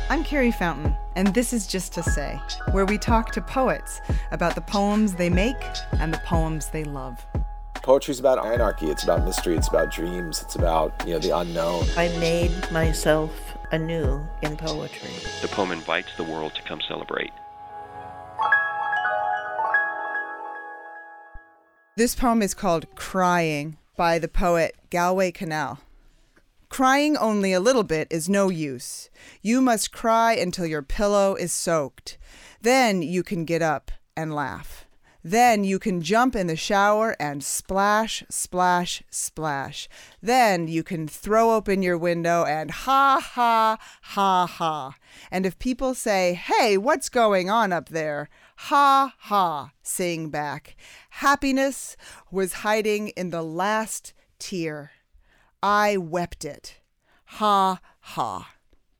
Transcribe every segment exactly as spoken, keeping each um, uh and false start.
I'm Carrie Fountain, and this is Just to Say, where we talk to poets about the poems they make and the poems they love. Poetry's about anarchy, it's about mystery, it's about dreams, it's about, you know, the unknown. I made myself anew in poetry. The poem invites the world to come celebrate. This poem is called Crying by the poet Galway Kinnell. Crying only a little bit is no use. You must cry until your pillow is soaked. Then you can get up and laugh. Then you can jump in the shower and splash, splash, splash. Then you can throw open your window and ha, ha, ha, ha. And if people say, "Hey, what's going on up there?" Ha, ha, sing back. Happiness was hiding in the last tear. I wept it. Ha, ha.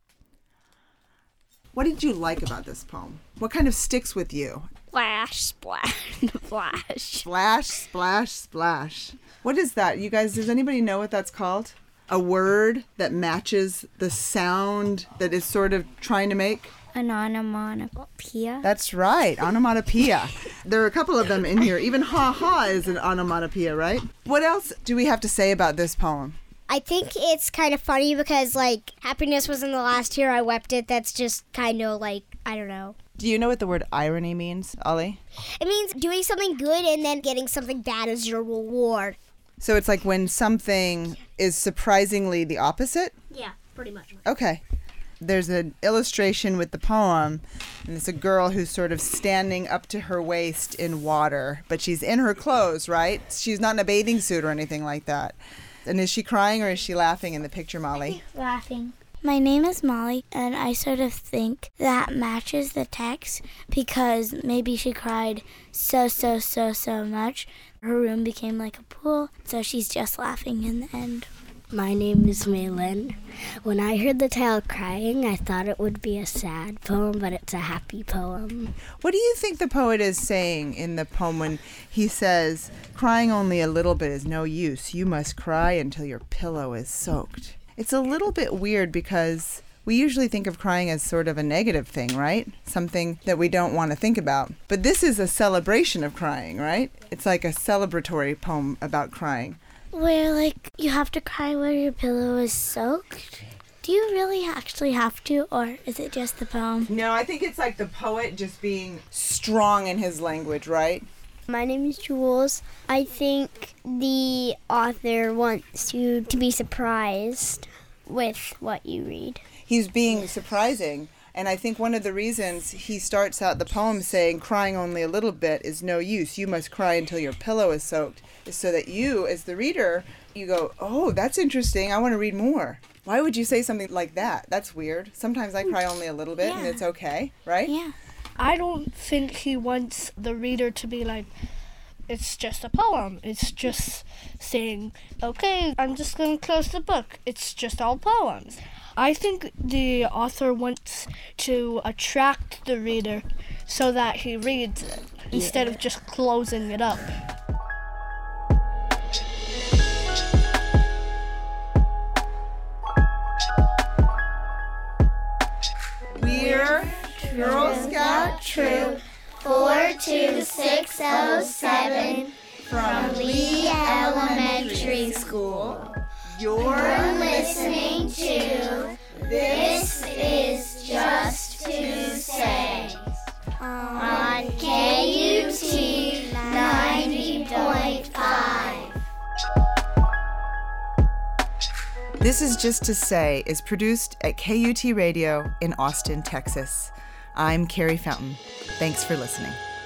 What did you like about this poem? What kind of sticks with you? Splash, splash, splash. Splash, splash, splash. What is that? You guys, does anybody know what that's called? A word that matches the sound that is sort of trying to make? An onomatopoeia. That's right, onomatopoeia. There are a couple of them in here. Even ha ha is an onomatopoeia, right? What else do we have to say about this poem? I think it's kind of funny because, like, happiness was in the last year I wept it. That's just kind of like, I don't know. Do you know what the word irony means, Ollie? It means doing something good and then getting something bad as your reward. So it's like when something is surprisingly the opposite? Yeah, pretty much. Okay. There's an illustration with the poem, and it's a girl who's sort of standing up to her waist in water, but she's in her clothes, right? She's not in a bathing suit or anything like that. And is she crying or is she laughing in the picture, Molly? Laughing. My name is Molly, and I sort of think that matches the text because maybe she cried so, so, so, so much. Her room became like a pool, so she's just laughing in the end. My name is Maylin. When I heard the title Crying, I thought it would be a sad poem, but it's a happy poem. What do you think the poet is saying in the poem when he says, crying only a little bit is no use. You must cry until your pillow is soaked. It's a little bit weird because we usually think of crying as sort of a negative thing, right? Something that we don't want to think about. But this is a celebration of crying, right? It's like a celebratory poem about crying. Where, like, you have to cry where your pillow is soaked? Do you really actually have to, or is it just the poem? No, I think it's like the poet just being strong in his language, right? My name is Jules. I think the author wants you to be surprised with what you read. He's being surprising. And I think one of the reasons he starts out the poem saying, crying only a little bit is no use. You must cry until your pillow is soaked. Is so that you, as the reader, you go, oh, that's interesting. I want to read more. Why would you say something like that? That's weird. Sometimes I cry only a little bit yeah. and it's okay, right? Yeah. I don't think he wants the reader to be like, it's just a poem. It's just saying, okay, I'm just going to close the book. It's just all poems. I think the author wants to attract the reader so that he reads it instead yeah. of just closing it up. We're Girl Scout Troop four two six oh seven from Lee Elementary School. You're listening to This Is Just to Say on K U T ninety point five. This Is Just to Say is produced at K U T Radio in Austin, Texas. I'm Carrie Fountain. Thanks for listening.